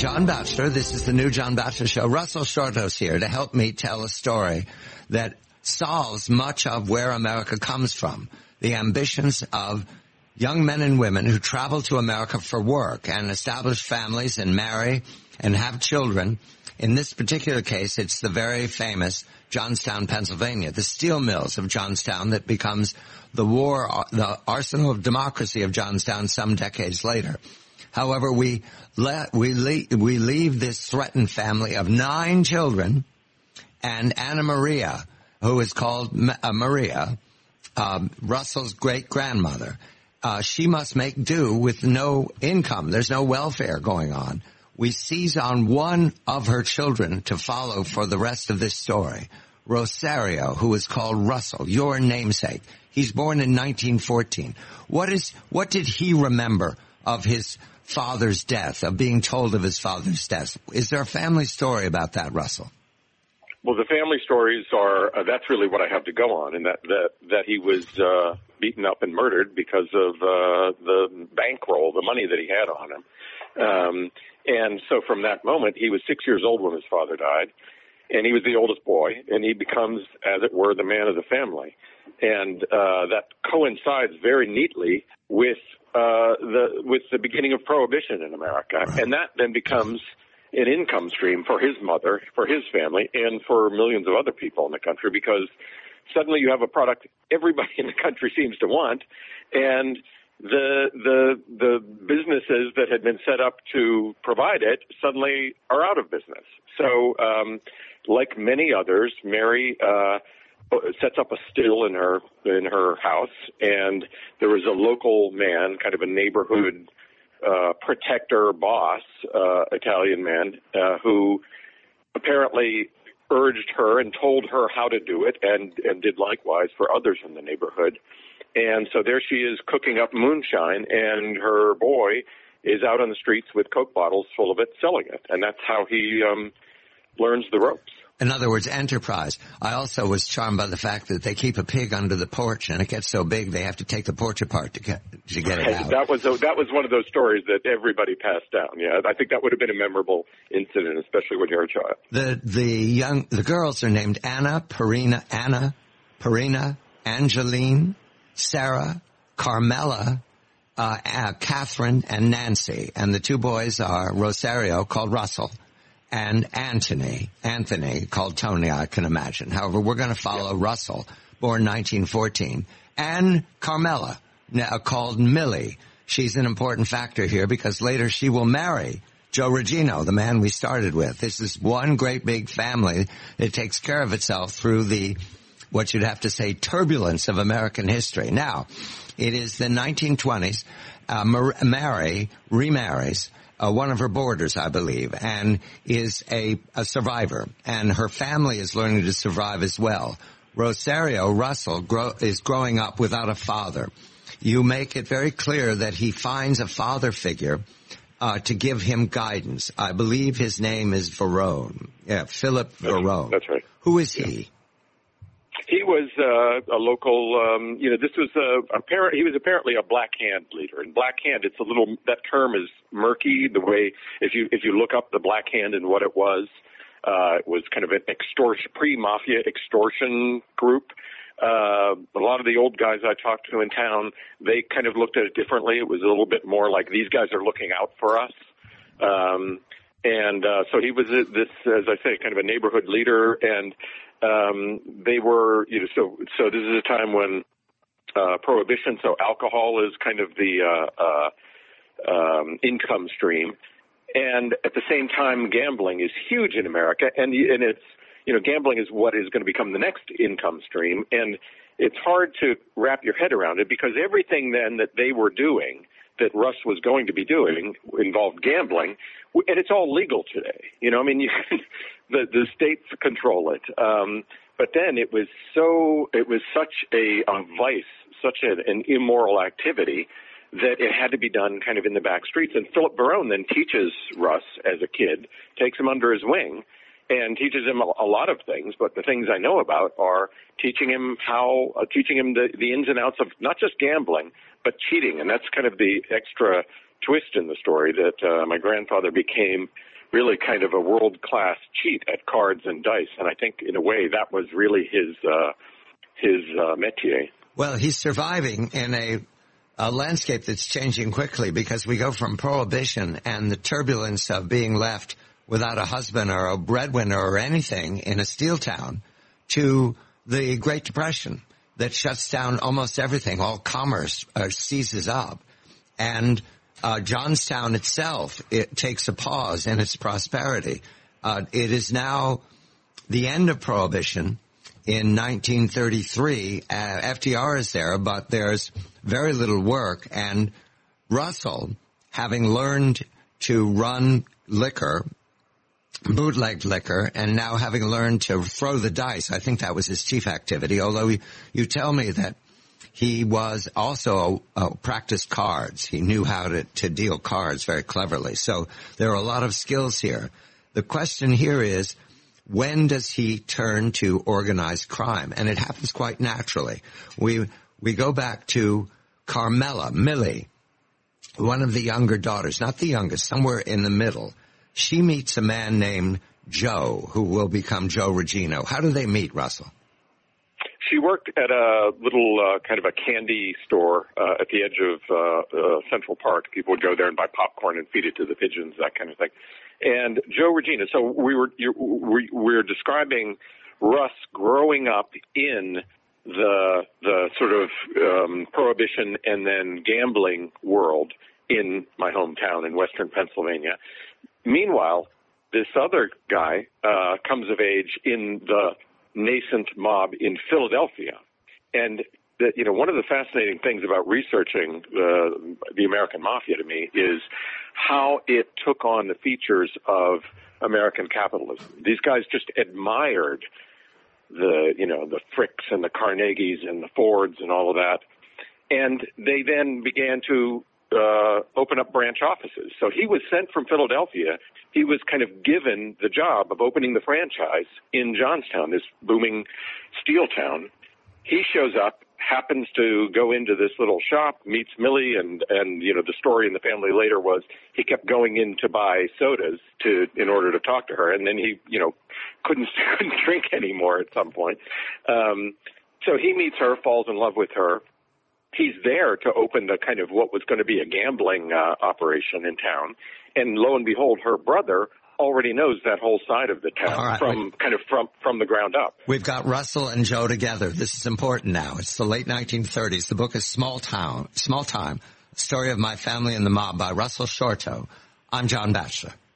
John Batchelor. This is the new John Batchelor Show. Russell Shorthouse here to help me tell a story that solves much of where America comes from. The ambitions of young men and women who travel to America for work and establish families and marry and have children. In this particular case, it's the very famous Johnstown, Pennsylvania, the steel mills of Johnstown that becomes the arsenal of democracy of Johnstown some decades later. However, we leave this threatened family of 9 children, and Anna Maria, who is called Maria, Russell's great-grandmother. She must make do with no income. There's no welfare going on. We seize on one of her children to follow for the rest of this story, Rosario, who is called Russell, your namesake. He's born in 1914. What did he remember of his father's death, of being told of his father's death? Is there a family story about that, Russell? Well, the family stories are, that's really what I have to go on, and that he was beaten up and murdered because of the bankroll, the money that he had on him. And so from that moment, he was 6 years old when his father died, and he was the oldest boy, and he becomes, as it were, the man of the family. And that coincides very neatly with the beginning of Prohibition in America. And that then becomes an income stream for his mother, for his family, and for millions of other people in the country, because suddenly you have a product everybody in the country seems to want, and the businesses that had been set up to provide it suddenly are out of business. So, like many others, Mary sets up a still in her house, and there was a local man, kind of a neighborhood protector boss, Italian man, who apparently urged her and told her how to do it, and did likewise for others in the neighborhood. And so there she is cooking up moonshine, and her boy is out on the streets with Coke bottles full of it, selling it. And that's how he learns the ropes. In other words, enterprise. I also was charmed by the fact that they keep a pig under the porch, and it gets so big they have to take the porch apart to get it out. That was one of those stories that everybody passed down. Yeah, I think that would have been a memorable incident, especially when you're a child. The girls are named Anna, Perina, Angeline, Sarah, Carmela, Catherine, and Nancy. And the 2 boys are Rosario, called Russell, and Anthony, called Tony, I can imagine. However, we're going to follow Russell, born 1914, and Carmela, called Millie. She's an important factor here because later she will marry Joe Regino, the man we started with. This is one great big family that takes care of itself through what you'd have to say, turbulence of American history. Now, it is the 1920s. Mary remarries one of her boarders, I believe, and is a survivor. And her family is learning to survive as well. Rosario Russell is growing up without a father. You make it very clear that he finds a father figure to give him guidance. I believe his name is Verone. Yeah, Philip Verone. That's right. Who is he? He was a local, this was he was apparently a Black Hand leader. And Black Hand, that term is murky. The way, if you look up the Black Hand and what it was kind of an pre-mafia extortion group. A lot of the old guys I talked to in town, they kind of looked at it differently. It was a little bit more like, these guys are looking out for us. So he was this, as I say, kind of a neighborhood leader, and they were, so this is a time when Prohibition, so alcohol is kind of the income stream, and at the same time, gambling is huge in America, and it's, gambling is what is going to become the next income stream, and it's hard to wrap your head around it because everything then that they were doing, that Russ was going to be doing, involved gambling, and it's all legal today. The states control it. But then it was such a vice, such an immoral activity that it had to be done kind of in the back streets. And Philip Verone then teaches Russ as a kid, takes him under his wing, and teaches him a lot of things. But the things I know about are teaching him the ins and outs of not just gambling, but cheating. And that's kind of the extra twist in the story, that my grandfather became really kind of a world-class cheat at cards and dice. And I think, in a way, that was really his métier. Well, he's surviving in a landscape that's changing quickly, because we go from Prohibition and the turbulence of being left without a husband or a breadwinner or anything in a steel town to the Great Depression that shuts down almost everything. All commerce seizes up. And Johnstown itself, it takes a pause in its prosperity. It is now the end of Prohibition. In 1933, FDR is there, but there's very little work. And Russell, having learned to run liquor, bootlegged liquor, and now having learned to throw the dice, I think that was his chief activity, although you tell me that he was also practiced cards. He knew how to deal cards very cleverly. So there are a lot of skills here. The question here is, when does he turn to organized crime? And it happens quite naturally. We go back to Carmela, Millie, one of the younger daughters, not the youngest, somewhere in the middle. She meets a man named Joe, who will become Joe Regino. How do they meet, Russell? She worked at a little kind of a candy store at the edge of Central Park. People would go there and buy popcorn and feed it to the pigeons, that kind of thing. And Joe Regino. So we're describing Russ growing up in the sort of Prohibition and then gambling world in my hometown in Western Pennsylvania. Meanwhile, this other guy comes of age in the nascent mob in Philadelphia. And one of the fascinating things about researching the American Mafia to me is how it took on the features of American capitalism. These guys just admired the Fricks and the Carnegies and the Fords and all of that. And they then began to open up branch offices. So he was sent from Philadelphia. He was kind of given the job of opening the franchise in Johnstown, this booming steel town. He shows up, happens to go into this little shop, meets Millie, and the story in the family later was he kept going in to buy sodas in order to talk to her, and then he couldn't drink anymore at some point. So he meets her, falls in love with her. He's there to open the kind of what was going to be a gambling operation in town, and lo and behold, her brother already knows that whole side of the town from the ground up. We've got Russell and Joe together. This is important now. It's the late 1930s. The book is Small Time, Story of My Family and the Mob by Russell Shorto. I'm John Batchelor.